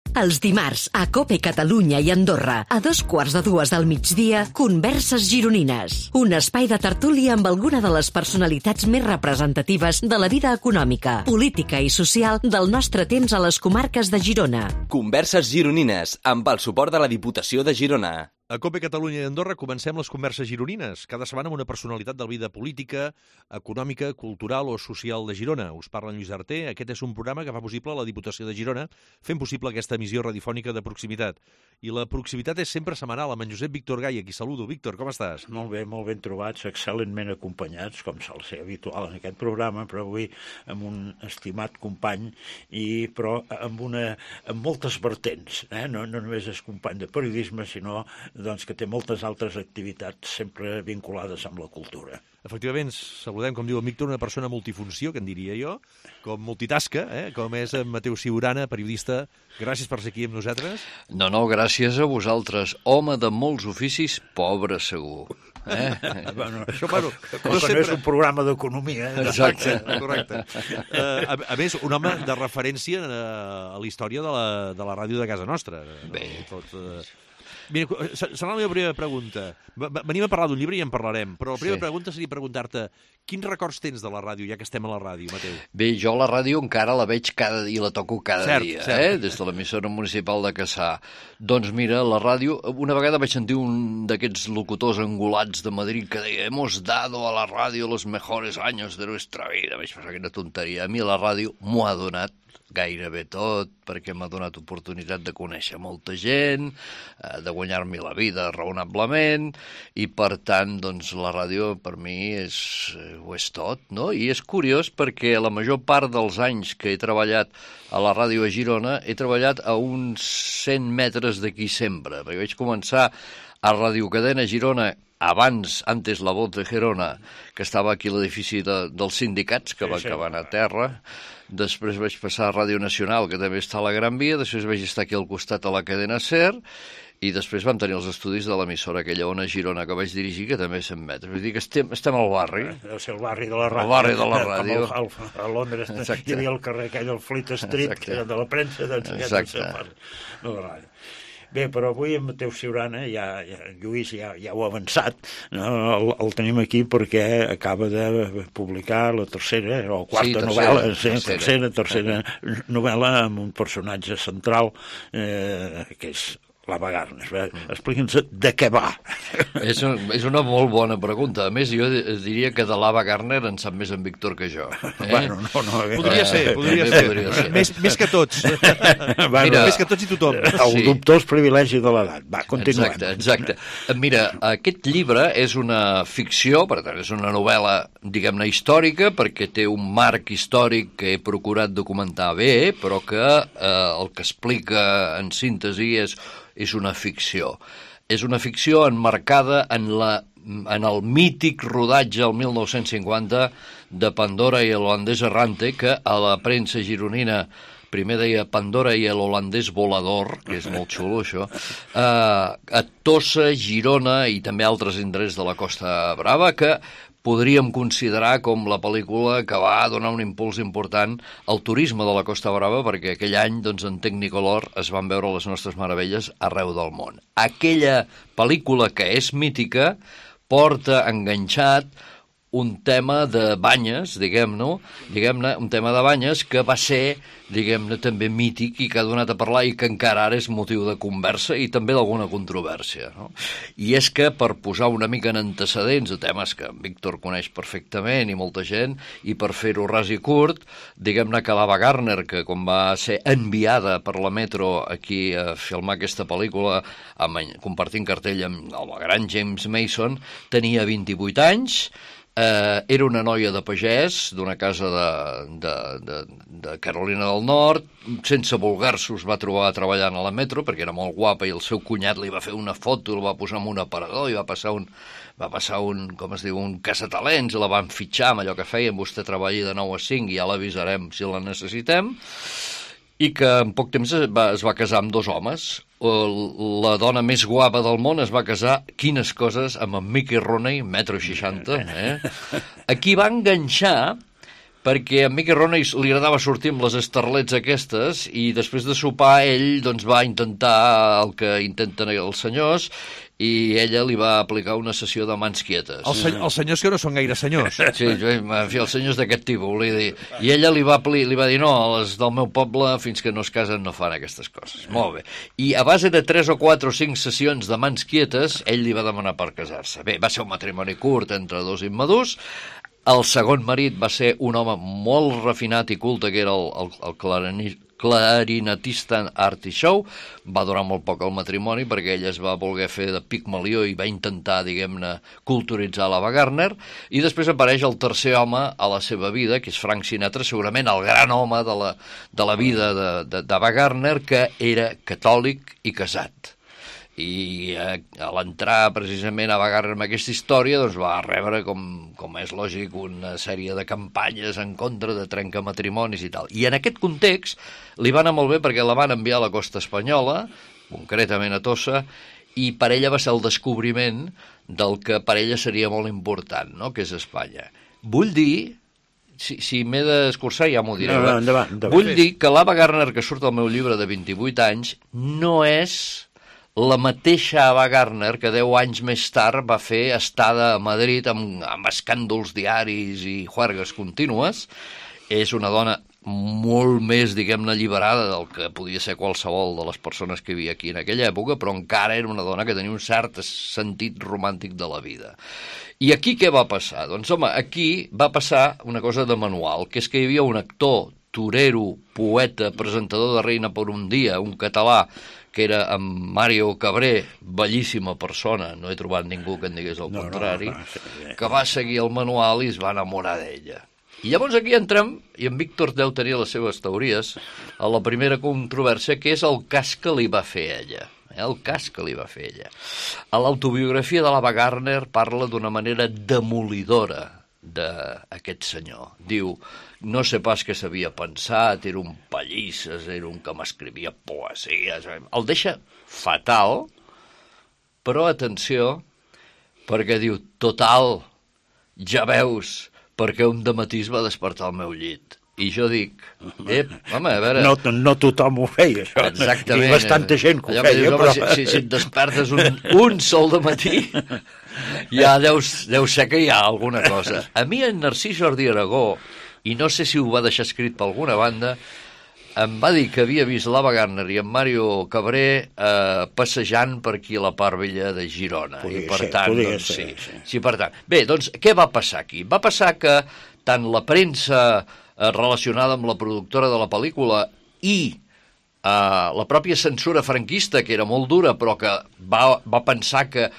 Els dimarts, a COPE Catalunya i Andorra, a 2:15 del migdia, Converses Gironines. Un espai de tertúlia amb alguna de les personalitats més representatives de la vida econòmica, política i social del nostre temps a les comarques de Girona. Converses Gironines, amb el suport de la Diputació de Girona. A COPE Catalunya i Andorra comencem les converses gironines, cada setmana amb una personalitat de la vida política, econòmica, cultural o social de Girona. Us parla en Lluís Arter. Aquest és un programa que fa possible la Diputació de Girona, fent possible aquesta emissió radiofònica de proximitat. I la proximitat és sempre setmanal, amb en Josep Víctor Gai, a qui saludo. Víctor, com estàs? Molt ben trobats, excel·lentment acompanyats, com sol ser habitual en aquest programa, però avui amb un estimat company, però amb moltes vertents. No només és company de periodisme, sinó que té moltes altres activitats sempre vinculades amb la cultura. Efectivament, saludem, com diu en Víctor, una persona multifunció, que en diria jo, com multitasca, com és en Mateu Ciurana, periodista. Gràcies per ser aquí amb nosaltres. No, gràcies a vosaltres. Home de molts oficis, pobre segur. Això, com que no és un programa d'economia. Exacte, correcte. A més, un home de referència a la història de la ràdio de casa nostra. Bé. Mira, serà la meva primera pregunta. Venim a parlar d'un llibre i en parlarem, però la primera pregunta seria preguntar-te quins records tens de la ràdio, ja que estem a la ràdio, Mateu? Bé, jo la ràdio encara la veig cada dia, la toco cada dia, des de l'emissora municipal de Cassà. Doncs mira, la ràdio, una vegada vaig sentir un d'aquests locutors angulats de Madrid que deia «Hemos dado a la ràdio los mejores años de nuestra vida». Vaig pensar que era tonteria. A mi la ràdio m'ho ha donat gairebé tot, perquè m'ha donat oportunitat de conèixer molta gent, de guanyar-me la vida raonablement, i per tant, doncs, la ràdio per mi ho és tot, no? I és curiós perquè la major part dels anys que he treballat a la ràdio a Girona, he treballat a uns 100 metres d'aquí sempre, perquè vaig començar a Radio Cadena Girona antes La Voz de Gerona, que estava aquí a l'edifici dels sindicats, que va acabar a terra. Després vaig passar a Ràdio Nacional, que també està a la Gran Via, després vaig estar aquí al costat a la cadena SER, i després vam tenir els estudis de l'emissora aquella on a Girona, que vaig dirigir, que també és 100 metres. Vull dir que estem al barri. Deu ser el barri de la ràdio. El barri de la ràdio. A Londres hi havia el carrer aquell, el Fleet Street, de la premsa, doncs aquest és el barri de la ràdio. Bé, però avui en Mateu Ciurana, Lluís ja ho ha avançat, no? El tenim aquí perquè acaba de publicar la tercera o quarta novel·la, tercera novel·la amb un personatge central que és l'Ava Gardner. Explica'ns de què va. És una molt bona pregunta. A més, jo diria que de l'Ava Gardner en sap més en Víctor que jo. Bueno, no. Podria ser. Més que tots. Mira, més que tots i tothom. El dubtós privilegi de l'edat. Va, continuem. Exacte. Mira, aquest llibre és una ficció, per tant, és una novel·la, diguem-ne, històrica, perquè té un marc històric que he procurat documentar bé, però que el que explica en síntesi és una ficció. És una ficció emmarcada en el mític rodatge el 1950 de Pandora i l'holandès errante, que a la premsa gironina primer deia Pandora i l'holandès volador, que és molt xulo això, a Tossa, Girona i també altres indrets de la Costa Brava, que podríem considerar com la pel·lícula que va donar un impuls important al turisme de la Costa Brava, perquè aquell any, doncs, en Technicolor es van veure les nostres meravelles arreu del món. Aquella pel·lícula que és mítica porta enganxat un tema de banyes, diguem-ne, un tema de banyes que va ser, diguem-ne, també mític i que ha donat a parlar i que encara ara és motiu de conversa i també d'alguna controvèrsia, no? I és que, per posar una mica en antecedents de temes que en Víctor coneix perfectament i molta gent, i per fer-ho ras i curt, diguem-ne que l'Ava Gardner, que quan va ser enviada per la Metro aquí a filmar aquesta pel·lícula, compartint cartell amb el gran James Mason, tenia 28 anys, era una noia de pagès, d'una casa de Carolina del Nord, sense vulgar-se us va trobar treballant a la Metro, perquè era molt guapa i el seu cunyat li va fer una foto, el va posar en un aparador i va passar un, com es diu, un caçatalents, la van fitxar amb allò que feien, vostè treballi de 9 a 5 i ja l'avisarem si la necessitem, i que en poc temps es va casar amb 2 homes. La dona més guapa del món es va casar, quines coses, amb en Mickey Rooney, 1,60 m. Aquí va enganxar perquè a Mickey Rooney li agradava sortir amb les estarlets aquestes i després de sopar ell doncs, va intentar el que intenten els senyors i ella li va aplicar una sessió de mans quietes. Els senyors que no són gaire senyors. Sí, en fi, els senyors d'aquest tipus, volia dir. I ella li va dir, no, les del meu poble fins que no es casen no fan aquestes coses. Molt bé. I a base de 3 o 4 o 5 sessions de mans quietes, ell li va demanar per casar-se. Bé, va ser un matrimoni curt entre dos immadurs. El segon marit va ser un home molt refinat i culte, que era el clarinetista Artie Shaw. Va durar molt poc el matrimoni perquè ell es va voler fer de Pigmalió i va intentar, diguem-ne, culturitzar l'Ava Gardner. I després apareix el tercer home a la seva vida, que és Frank Sinatra, segurament el gran home de la vida d'Ava Gardner, que era catòlic i casat. I a l'entrar precisament a Ava Gardner amb aquesta història doncs va rebre, com és lògic, una sèrie de campanyes en contra de trencamatrimonis i tal. I en aquest context li va anar molt bé perquè la van enviar a la costa espanyola, concretament a Tossa, i per ella va ser el descobriment del que per ella seria molt important, no?, que és Espanya. Vull dir, si m'he d'escurçar ja m'ho diré, endavant. Vull dir que l'Ava Gardner que surt al meu llibre de 28 anys no és la mateixa Ava Gardner que 10 anys més tard va fer estada a Madrid amb escàndols diaris i juergues contínues. És una dona molt més, diguem-ne, alliberada del que podia ser qualsevol de les persones que hi havia aquí en aquella època, però encara era una dona que tenia un cert sentit romàntic de la vida. I aquí què va passar? Doncs, home, aquí va passar una cosa de manual, que és que hi havia un actor, torero, poeta, presentador de Reina per un dia, un català, que era amb Mario Cabré, bellíssima persona, no he trobat ningú que en digués el contrari, que va seguir el manual i es va enamorar d'ella. I llavors aquí entrem, i en Víctor deu tenir les seves teories, a la primera controvèrsia, que és el cas que li va fer ella. El cas que li va fer ella. A l'autobiografia de l'Ava Gardner parla d'una manera demolidora d'aquest senyor. Diu, no sé pas què s'havia pensat, era un pallisses, era un que m'escrivia poesies. El deixa fatal, però atenció, perquè diu, total, ja veus, perquè un dematí es va despertar al meu llit. I jo dic, home, a veure... No tothom ho feia, això. Exactament. I bastanta gent que ho feia, dius, però... Si et despertes un sol dematí, ja deu ser que hi ha alguna cosa. A mi en Narcís Jordi Aragó, i no sé si ho va deixar escrit per alguna banda, em va dir que havia vist l'Ava Gardner i en Mario Cabré passejant per aquí a la part vella de Girona. I per tant, doncs, sí, per tant. Bé, doncs, què va passar aquí? Va passar que tant la premsa relacionada amb la productora de la pel·lícula i la pròpia censura franquista, que era molt dura, però que va pensar que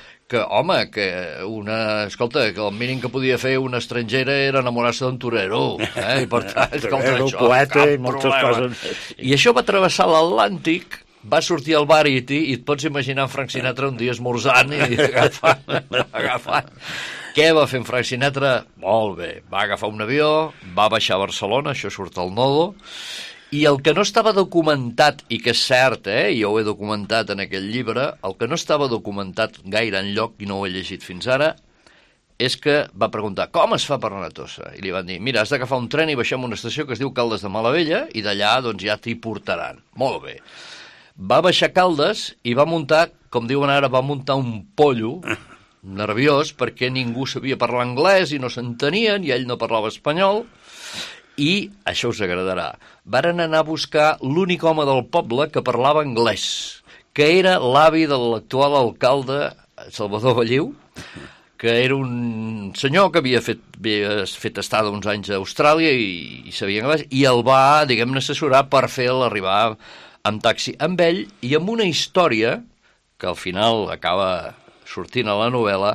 escolta, que el mínim que podia fer una estrangera era enamorar-se d'un torero, i per tant, escolta, això, poeta i moltes coses. I això va travessar l'Atlàntic, va sortir al Variety i et pots imaginar Frank Sinatra un dia esmorzant i agafant. Què va fer en Frank Sinatra? Molt bé, va agafar un avió, va baixar a Barcelona, això surt al Nodo, i el que no estava documentat, i que és cert, jo ho he documentat en aquell llibre, el que no estava documentat gaire enlloc, i no ho he llegit fins ara, és que va preguntar, com es fa per anar a Tossa? I li van dir, mira, has d'agafar un tren i baixar a una estació que es diu Caldes de Malavella, i d'allà doncs ja t'hi portaran. Molt bé. Va baixar a Caldes i va muntar, com diuen ara, va muntar un pollo nerviós perquè ningú sabia parlar anglès i no s'entenien, i ell no parlava espanyol. I, això us agradarà, varen anar a buscar l'únic home del poble que parlava anglès, que era l'avi de l'actual alcalde Salvador Balliu, que era un senyor que havia fet estada uns anys a Austràlia i sabia anglès, i el va, diguem-ne, assessorar per fer-lo arribar amb taxi amb ell, i amb una història que al final acaba sortint a la novel·la,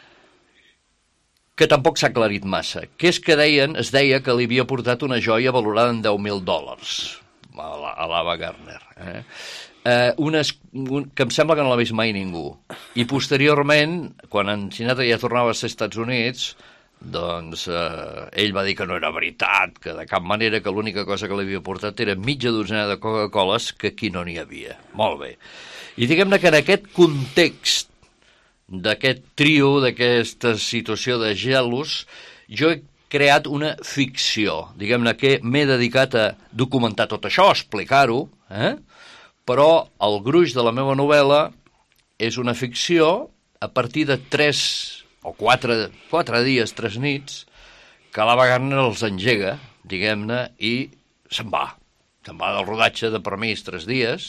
que tampoc s'ha aclarit massa, que és que es deia que li havia portat una joia valorada en $10.000 a l'Ava Gardner. Que em sembla que no l'ha vist mai ningú. I posteriorment, quan en Sinatra ja tornava als Estats Units, doncs ell va dir que no era veritat, que de cap manera, que l'única cosa que li havia portat era mitja dotzena de Coca-Coles, que aquí no n'hi havia. Molt bé. I diguem-ne que en aquest context d'aquest trio, d'aquesta situació de gelos, jo he creat una ficció. Diguem-ne que m'he dedicat a documentar tot això, a explicar-ho, però el gruix de la meva novel·la és una ficció a partir de 3 o 4 dies, 3 nits, que la Wagner els engega, diguem-ne, i se'n va. Se'n va del rodatge de permís 3 dies,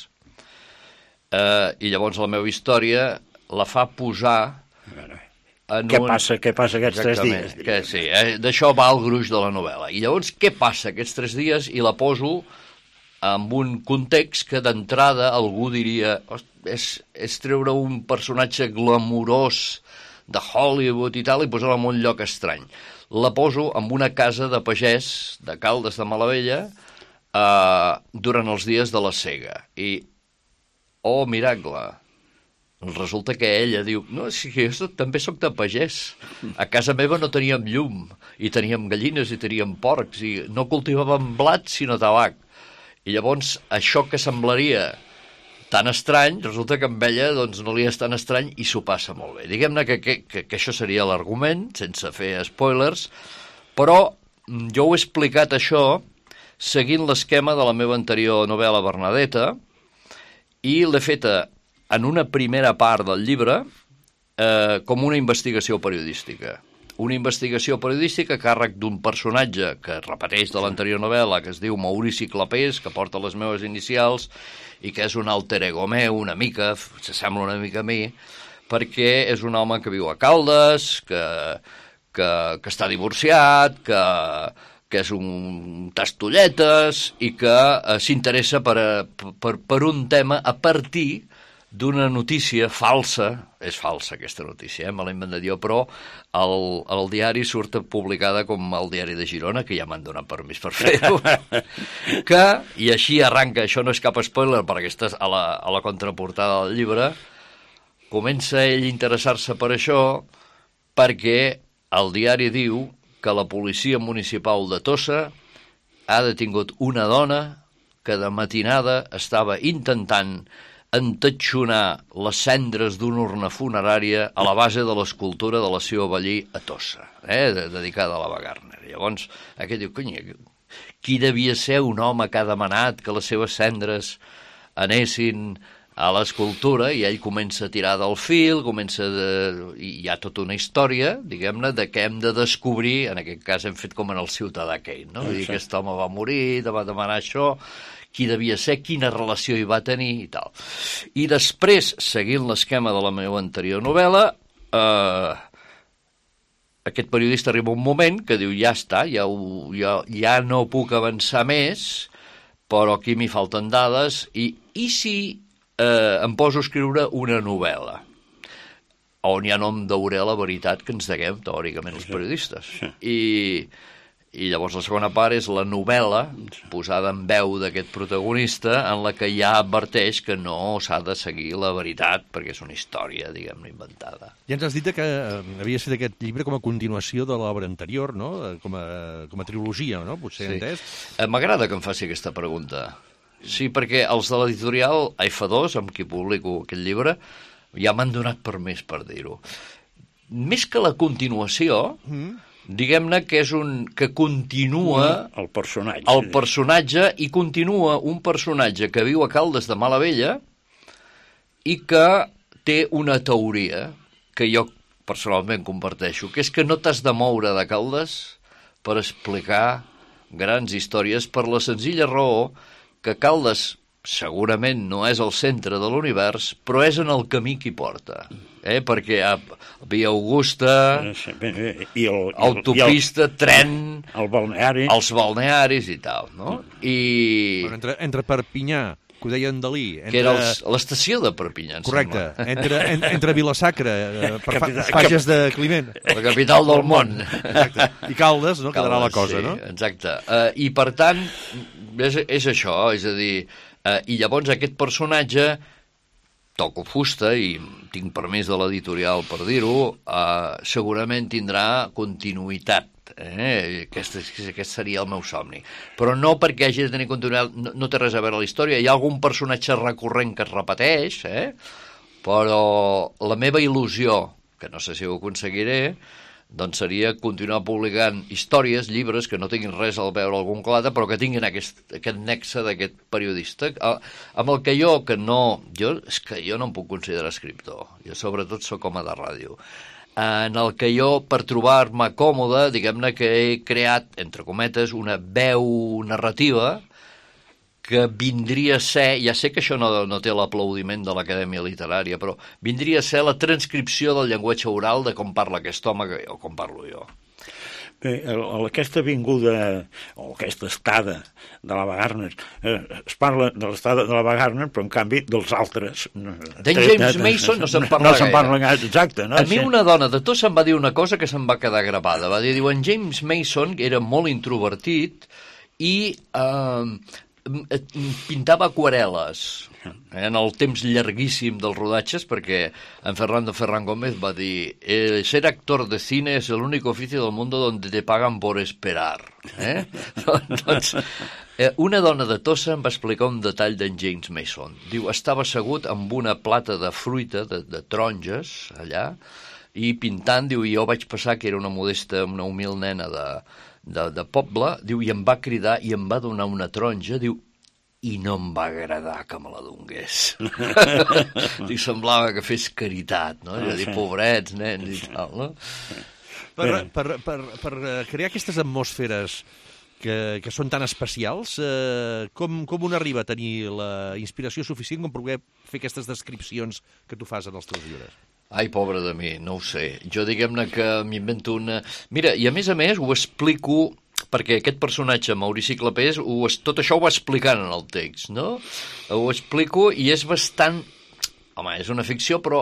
i llavors la meva història la fa posar en Què passa aquests 3 dies? Sí, d'això va el gruix de la novel·la. I llavors què passa aquests 3 dies? I la poso en un context que d'entrada algú diria és treure un personatge glamurós de Hollywood i tal i posar-la en un lloc estrany. La poso en una casa de pagès de Caldes de Malavella durant els dies de la sega. I, oh, miracle, resulta que ella diu, no, si jo també sóc de pagès. A casa meva no teníem llum, i teníem gallines i teníem porcs, i no cultivàvem blat sinó tabac. I llavors això que semblaria tan estrany, resulta que amb ella doncs, no li és tan estrany i s'ho passa molt bé. Diguem-ne que això seria l'argument, sense fer spoilers, però jo ho he explicat això seguint l'esquema de la meva anterior novel·la Bernadetta, i l'he feta en una primera part del llibre com una investigació periodística. Una investigació periodística a càrrec d'un personatge que repeteix de l'anterior novel·la, que es diu Maurici Clapés, que porta les meves inicials, i que és un alter ego meu, una mica, s'assembla una mica a mi, perquè és un home que viu a Caldes, que està divorciat, que és un tastolletes i que s'interessa per un tema a partir d'una notícia falsa. És falsa aquesta notícia, me l'he inventat jo, però el diari surt publicada com el Diari de Girona, que ja m'han donat permís per fer-ho, i així arranca, això no és cap spoiler perquè estàs a la contraportada del llibre, comença ell a interessar-se per això perquè el diari diu que la policia municipal de Tossa ha detingut una dona que de matinada estava intentant entatxonar les cendres d'una urna funerària a la base de l'escultura de la seva Vallí a Tossa, dedicada a la Wagner. Llavors, aquest diu, cony, qui devia ser un home que ha demanat que les seves cendres anessin a l'escultura, i ell comença a tirar del fil, i hi ha tota una història, diguem-ne, de què hem de descobrir, en aquest cas hem fet com en el Ciutadà Kane, no? Dir que aquest home va morir, va demanar això, qui devia ser, quina relació hi va tenir i tal. I després, seguint l'esquema de la meva anterior novel·la, aquest periodista arriba un moment que diu, ja està, ja no puc avançar més, però aquí m'hi falten dades, i si em poso a escriure una novel·la on ja no em dauré la veritat que ens deguem teòricament els periodistes. I llavors la segona part és la novel·la posada en veu d'aquest protagonista, en la que ja adverteix que no s'ha de seguir la veritat perquè és una història, diguem-ne, inventada. Ja ens has dit que havies fet aquest llibre com a continuació de l'obra anterior, no? Com a trilogia, no? Potser sí. Entès? M'agrada que em faci aquesta pregunta. Sí, perquè els de l'editorial F2, amb qui publico aquest llibre, ja m'han donat permís per dir-ho. Més que la continuació, diguem-ne que és que continua el personatge i continua un personatge que viu a Caldes de Malavella i que té una teoria que jo personalment comparteixo, que és que no t'has de moure de Caldes per explicar grans històries, per la senzilla raó que Caldes segurament no és el centre de l'univers, però és en el camí que hi porta. Perquè Via Augusta, autopista, tren, els balnearis i tal, no? Entre Perpinyà, que ho deien Dalí... Que era l'estació de Perpinyà, em correcte, entre Vilasacra, Fages de Climent... La capital del món. Exacte. I Caldes, no? Quedarà la cosa, no? Exacte. I, per tant, és això, és a dir... I llavors aquest personatge, toco fusta i tinc permís de l'editorial per dir-ho, segurament tindrà continuïtat. Aquest seria el meu somni. Però no perquè hagi de tenir continuïtat, no té res a veure la història. Hi ha algun personatge recurrent que es repeteix, però la meva il·lusió, que no sé si ho aconseguiré, doncs seria continuar publicant històries, llibres, que no tinguin res a veure algun colata, però que tinguin aquest nexe d'aquest periodista, amb el que és que jo no em puc considerar escriptor, jo sobretot sóc home de ràdio, en el que jo, per trobar-me còmode, diguem-ne que he creat, entre cometes, una veu narrativa que vindria a ser, ja sé que això no té l'aplaudiment de l'Acadèmia Literària, però vindria a ser la transcripció del llenguatge oral de com parla aquest home o com parlo jo. Bé, aquesta vinguda, o aquesta estada de l'Ava Gardner, es parla de l'estada de l'Ava Gardner, però en canvi dels altres. D'en James Mason no se'n parla gaire. No se'n parla gaire, exacte. A mi una dona de tot se'm va dir una cosa que se'm va quedar gravada. Va dir, en James Mason era molt introvertit i pintava aquarel·les en el temps llarguíssim dels rodatges, perquè en Fernando Ferran Gómez va dir ser actor de cine es el único oficio del mundo donde te pagan por esperar. Doncs una dona de Tossa em va explicar un detall d'en James Mason. Diu, estava assegut amb una plata de fruita, de taronges, allà, i pintant, diu, i jo vaig passar que era una modesta, una humil nena de poble, diu, i em va cridar i em va donar una taronja, diu, i no em va agradar que me la dongués. Diu, semblava que fes caritat, no? És a dir, pobrets, nens i tal, no? Per crear aquestes atmosferes que són tan especials, com un arriba a tenir la inspiració suficient com per poder fer aquestes descripcions que tu fas en els teus llibres? Ai, pobre de mi, no ho sé. Jo diguem-ne que m'invento una... Mira, i a més ho explico, perquè aquest personatge, Maurici Clapés, tot això ho va explicant en el text, no? Ho explico i és bastant... Home, és una ficció, però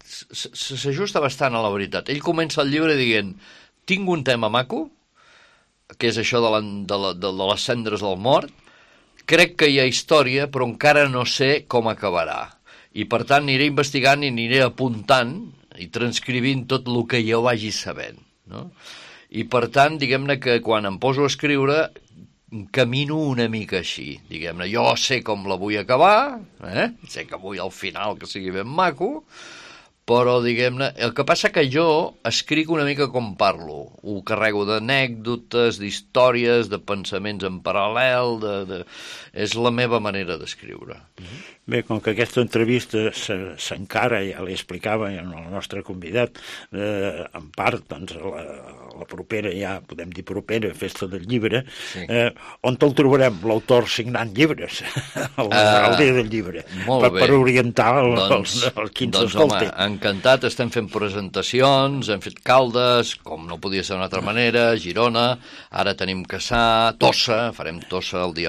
s'ajusta bastant a la veritat. Ell comença el llibre dient, tinc un tema maco, que és això de les cendres del mort, crec que hi ha història, però encara no sé com acabarà. I, per tant, aniré investigant i aniré apuntant i transcrivint tot el que jo vagi sabent, no? I, per tant, diguem-ne que quan em poso a escriure camino una mica així, diguem-ne. Jo sé com la vull acabar, sé que vull al final que sigui ben maco, però, diguem-ne, el que passa que jo escric una mica com parlo. Ho carrego d'anècdotes, d'històries, de pensaments en paral·lel, és la meva manera d'escriure. Bé, com que aquesta entrevista s'encara, ja li explicava al nostre convidat, en part, doncs, la propera, ja podem dir propera, Festa del Llibre, sí. On te'l trobarem, l'autor signant llibres, el dia del llibre, per orientar qui ens escolti. Home, encantat, estem fent presentacions, hem fet Caldes, com no podia ser d'una altra manera, Girona, ara tenim Cassà, Tossa, farem Tossa el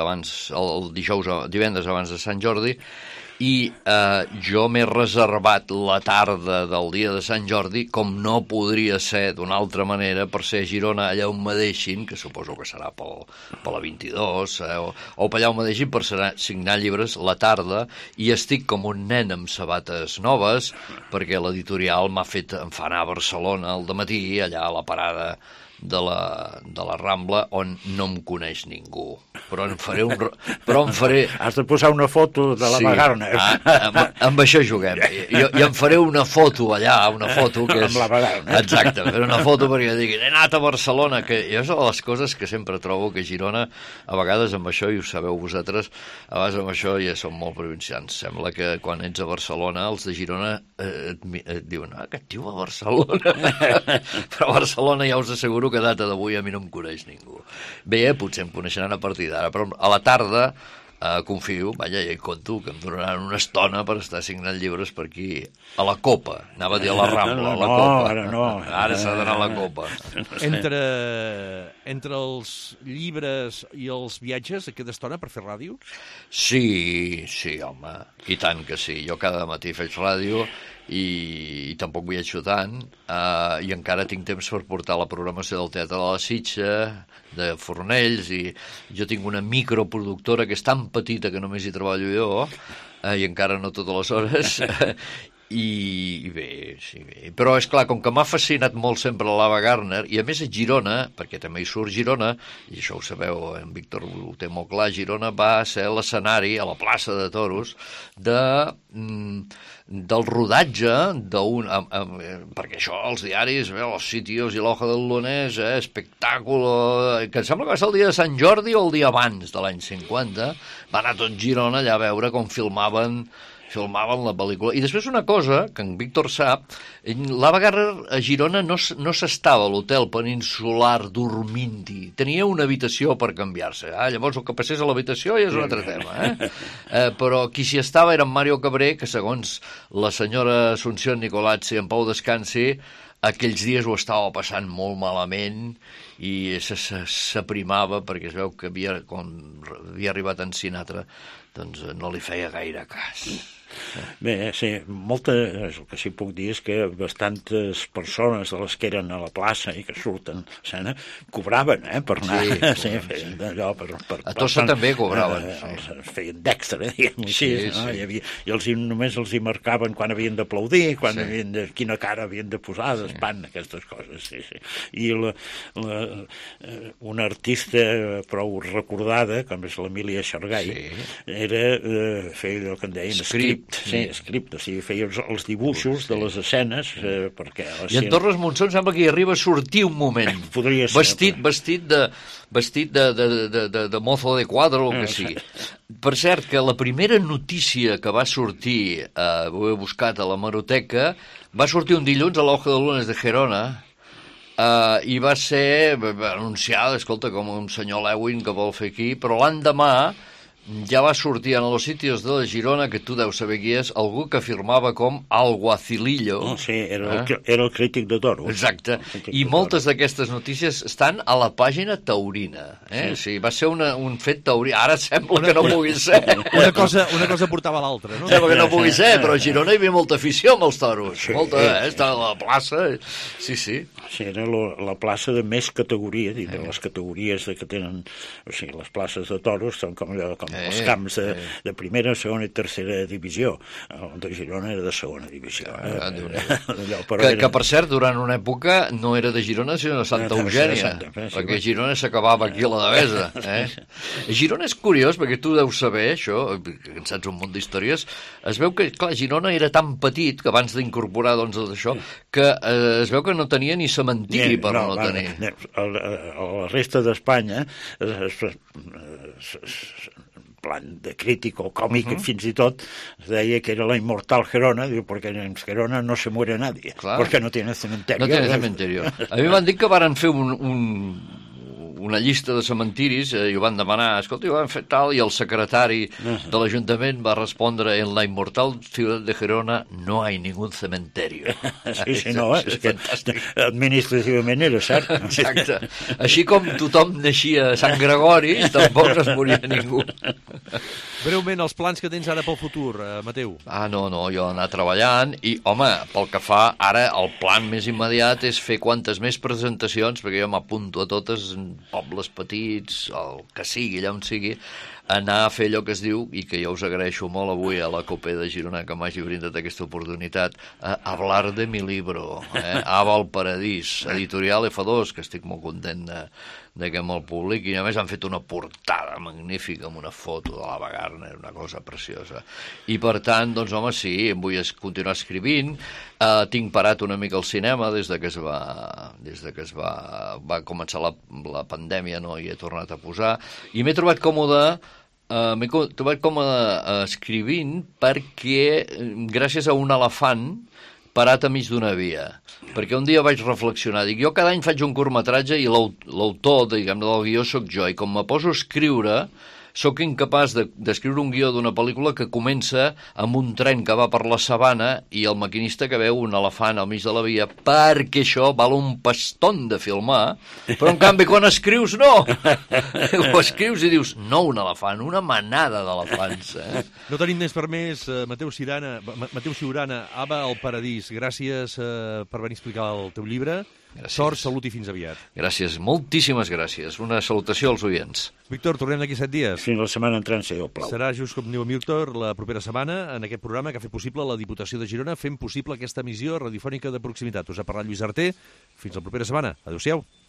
divendres abans de Sant Jordi, i jo m'he reservat la tarda del dia de Sant Jordi, com no podria ser d'una altra manera, per ser a Girona allà on me deixin, que suposo que serà per la 22, o per allà on me deixin per signar llibres la tarda, i estic com un nen amb sabates noves, perquè l'editorial em fa anar a Barcelona al dematí, allà a la parada de la Rambla, on no em coneix ningú. Però en faré... Has de posar una foto de l'Ava Gardner. Amb això juguem. I em faré una foto allà, una foto que és... Amb l'Ava Gardner. Exacte, faré una foto perquè diguin, he anat a Barcelona, que és una de les coses que sempre trobo que Girona, a vegades amb això, i ho sabeu vosaltres, a vegades amb això ja som molt provincians. Sembla que quan ets a Barcelona, els de Girona et diuen, aquest tio va a Barcelona. Però a Barcelona ja us asseguro que a data d'avui a mi no em coneix ningú. Bé, potser em coneixeran a partir d'ara, però a la tarda confio, vaja, ja hi conto, que em donaran una estona per estar signant llibres per aquí, a la Copa. Anava a dir a la Rambla, a la Copa. Ara no. Ara s'ha d'anar a la Copa. Entre els llibres i els viatges, et queda estona per fer ràdio? Sí, home, i tant que sí. Jo cada matí faig ràdio i tampoc viatjo tant, i encara tinc temps per portar la programació del Teatre de la Sitja, de Fornells, i jo tinc una microproductora que és tan petita que només hi treballo jo, i encara no totes les hores, I bé, sí, bé. Però, és clar, com que m'ha fascinat molt sempre l'Ava Gardner, i a més a Girona, perquè també hi surt Girona, i això ho sabeu, en Víctor ho té molt clar, Girona va ser l'escenari, a la plaça de Toros, del rodatge perquè això, els diaris, Los Sitios i l'Hoja del Lunes, espectàculo, que em sembla que va ser el dia de Sant Jordi o el dia abans de l'any 50, va anar tot Girona allà a veure com filmaven la pel·lícula. I després una cosa que en Víctor sap, l'Ava Gardner a Girona no s'estava a l'hotel peninsular dormint-hi, tenia una habitació per canviar-se. Llavors el que passés a l'habitació ja és un altre tema. Però qui s'hi estava era en Mario Cabré, que segons la senyora Asunción Nicolazzi, en pau descansi, aquells dies ho estava passant molt malament i s'aprimava perquè es veu que quan havia arribat en Sinatra doncs no li feia gaire cas. Bé, sí, el que sí puc dir és que bastantes persones de les que eren a la plaça i que surten a escena cobraven, per anar allò a Tossa també cobraven, feien d'extra, diguem-ho així, i només els hi marcaven quan havien d'aplaudir, quina cara havien de posar d'espant, aquestes coses, i una artista prou recordada, com és l'Emília Xargay, feia allò que en deien script, feia els dibuixos de les escenes perquè... I en Torres Monzón sembla que hi arriba a sortir un moment vestit de mozo de quadro o el que sigui. Per cert, que la primera notícia que va sortir, ho he buscat a l'hemeroteca, va sortir un dilluns a l'Hoja del Lunes de Gerona i va ser anunciada, escolta, com un senyor Lewin que vol fer aquí, però l'endemà ja va sortir en Los Sitios de la Girona, que tu deus saber qui és, algú que firmava com Alguacilillo. Sí, era el crític de toros. Exacte, i moltes d'aquestes notícies estan a la pàgina taurina. Sí, va ser un fet taurí. Ara sembla que no pugui ser. Una cosa portava l'altra, no? Sembla que no pugui ser, però a Girona hi havia molta afició amb els toros. Molta, estava a la plaça. Sí. Sí, era la plaça de més categoria, de les categories que tenen, o sigui, les places de toros són com els camps de primera, segona i tercera divisió. El de Girona era de segona divisió. Que, per cert, durant una època no era de Girona, sinó de Santa Eugènia, perquè Girona s'acabava aquí a la Devesa. Girona és curiós, perquè tu deus saber això, que en saps un munt d'històries, es veu que, clar, Girona era tan petit, que abans d'incorporar, doncs, això, que es veu que no tenia ni cementiri per no tenir. La resta d'Espanya plan de crític o còmic, fins i tot, es deia que era la inmortal Gerona, perquè en Gerona no se muere nadie, perquè no tiene cementerio. No tiene cementerio. A mi m'han dit que varen fer una llista de cementiris i ho van demanar, escolta, ho van fer tal, i el secretari de l'Ajuntament va respondre: en la inmortal ciutat de Gerona no hay ningún cementerio. Sí, no, és que administrativament era cert. Exacte. Així com tothom naixia a Sant Gregori, tampoc es moria ningú. Breument, els plans que tens ara pel futur, Mateu. No, jo anar treballant i, home, pel que fa, ara el plan més immediat és fer quantes més presentacions, perquè jo m'apunto a totes, pobles petits, el que sigui, allà on sigui, anar a fer allò que es diu, i que jo us agraeixo molt avui a la Copé de Girona que m'hagi brindat aquesta oportunitat, hablar de mi libro, Ava al Paradís, editorial F2, que estic molt content de que me'l publiquin. A més han fet una portada magnífica amb una foto de l'Ava Gardner, una cosa preciosa. I per tant, doncs home, sí, em vull continuar escrivint. Tinc parat una mica el cinema des de que es va començar la pandèmia, no hi he tornat a posar, i m'he trobat còmode escrivint perquè gràcies a un elefant parat a mig d'una via, perquè un dia vaig reflexionar, dic, jo cada any faig un curtmetratge i l'autor, diguem, del guió soc jo, i com me poso a escriure, soc incapaç d'escriure un guió d'una pel·lícula que comença amb un tren que va per la sabana i el maquinista que veu un elefant al mig de la via, perquè això val un paston de filmar, però en canvi quan escrius no, ho escrius i dius, no un elefant, una manada d'elefants. No tenim temps per més. Mateu Siurana, Ava al Paradís, gràcies per venir a explicar el teu llibre. Sort, salut i fins aviat. Gràcies, moltíssimes gràcies. Una salutació als oients. Víctor, tornem d'aquí 7 dies. Fins la setmana entrant, si Déu plau. Serà just com diu Víctor la propera setmana en aquest programa que ha fet possible la Diputació de Girona, fent possible aquesta emissió radiofònica de proximitat. Us ha parlat Lluís Arter. Fins la propera setmana. Adéu-siau.